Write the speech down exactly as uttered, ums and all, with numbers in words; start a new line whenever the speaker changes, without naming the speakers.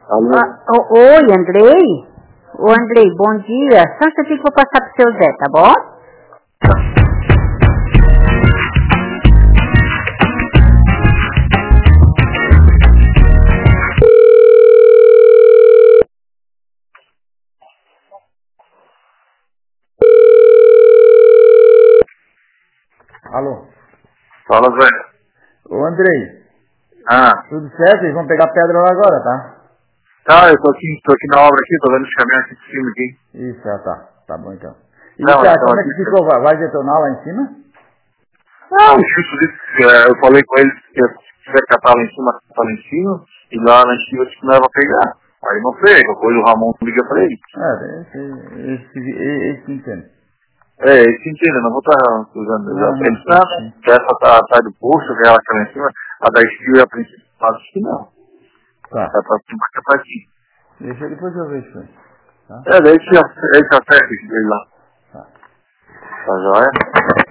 Alô?
Ah, o- oi, Andrei? Ô, Andrei, bom dia. Só um instantinho que eu vou passar pro seu Zé, tá bom?
Alô?
Fala, Zé.
Ô, Andrei,
Ah,
tudo certo? Eles vão pegar pedra lá agora, tá?
tá, eu tô aqui, tô aqui na obra aqui, tô vendo os caminhões aqui de cima aqui.
Isso, já tá. Tá bom, então. E
Não,
cara,
então
como é
aqui...
que ficou? Vai, vai detonar lá em cima?
Não, o Chico disse que é, eu falei com eles que se tiver catar lá em cima, catar lá em cima, e lá na esquina disse que não era pra pegar. Aí não pega, depois o Ramon liga pra ele.
É, esse, esse, esse, esse entende.
É, eles se entendem, não vou estar usando
Aham,
eles sabem
sim.
que essa tá atrás do posto, que ela tá lá em cima, a da esquina é a principal, acho que não.
Tá.
Tá pra cima, que é pra cima.
Deixa depois eu ver isso aí. Tá?
É, daí ele se acerta ele lá.
Tá.
Tá joia?